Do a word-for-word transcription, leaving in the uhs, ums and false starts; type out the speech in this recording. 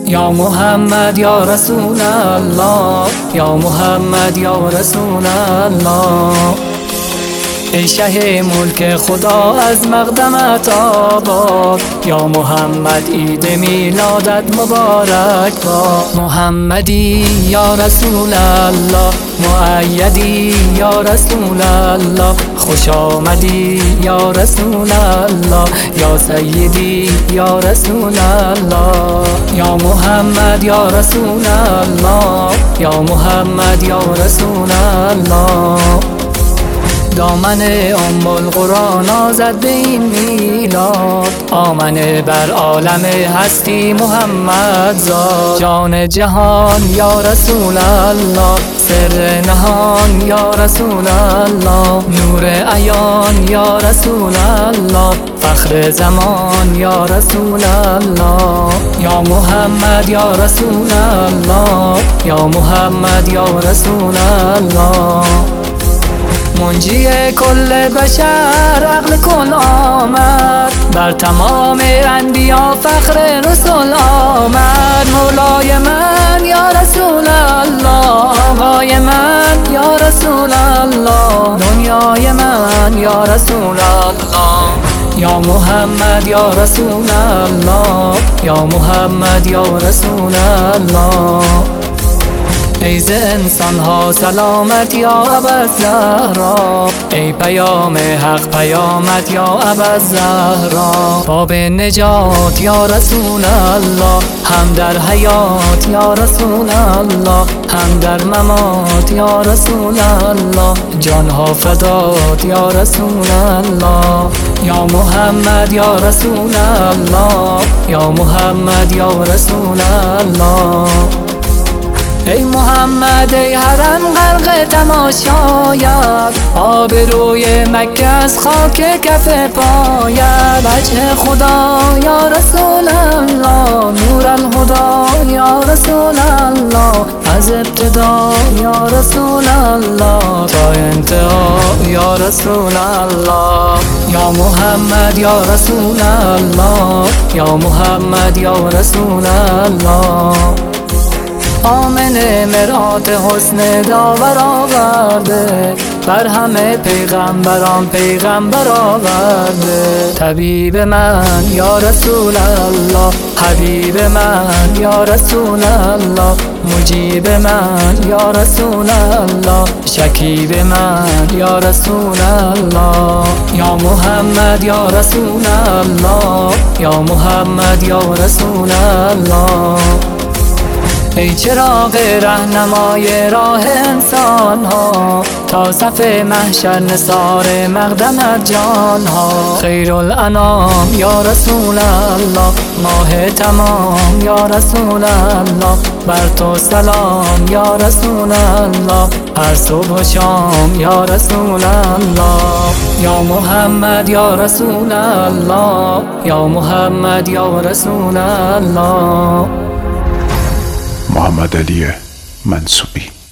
یا محمد یا رسول الله، یا محمد یا رسول الله. ای شه ملک خدا از مقدمت آباد، یا محمد عید میلادت مبارک با. محمدی یا رسول الله، مؤیدی یا رسول الله. خوش آمدی یا رسول الله، یا سیدی یا رسول الله. یا محمد یا رسول الله، یا محمد یا رسول الله. دامن ام القرآن آزد به این میلاد، آمنه بر عالم هستی محمد زاد. جان جهان یا رسول الله، سر نهان یا رسول الله. نور عیان یا رسول الله، فخر زمان یا رسول الله. یا محمد یا رسول الله، یا محمد یا رسول الله. منجی کل بشر عقل کل آمد، بر تمام انبیا فخر رسول آمد. مولای من یا رسول الله، آقای من یا رسول الله. دنیای من یا رسول الله. یا محمد یا رسول الله، یا محمد یا رسول الله. ای ز انسان ها سلامت یا ابوالزهرا، ای پیام حق پیامت یا ابوالزهرا. باب نجات یا رسول الله، هم در حیات یا رسول الله، هم در ممات یا رسول الله. جان ها فدات یا رسول الله. یا محمد یا رسول الله، یا محمد یا رسول الله. ای محمد ای حرم غرق تماشایت، آبروی مکه از خاک کف پایت. وجه خدا یا رسول الله، نور الهدی یا رسول الله. از ابتدا یا رسول الله، تا انتها یا رسول الله. یا محمد یا رسول الله، یا محمد یا رسول الله. آمنه مرآت حسن داور آورده، بر همه پیغمبران پیغمبر آورده. طبیب من یا رسول الله، حبیب من یا رسول الله. مجیب من یا رسول الله، شکیب من یا رسول الله. یا محمد یا رسول الله، یا محمد یا رسول الله. ای چراغ رهنمای راه انسان ها، تا صف محشر نثار مقدمت جان ها. خیرالانام یا رسول الله، ماه تمام یا رسول الله. بر تو سلام یا رسول الله، هر صبح و شام یا رسول الله. یا محمد یا رسول الله، یا محمد یا رسول الله. محمد علی منصوری.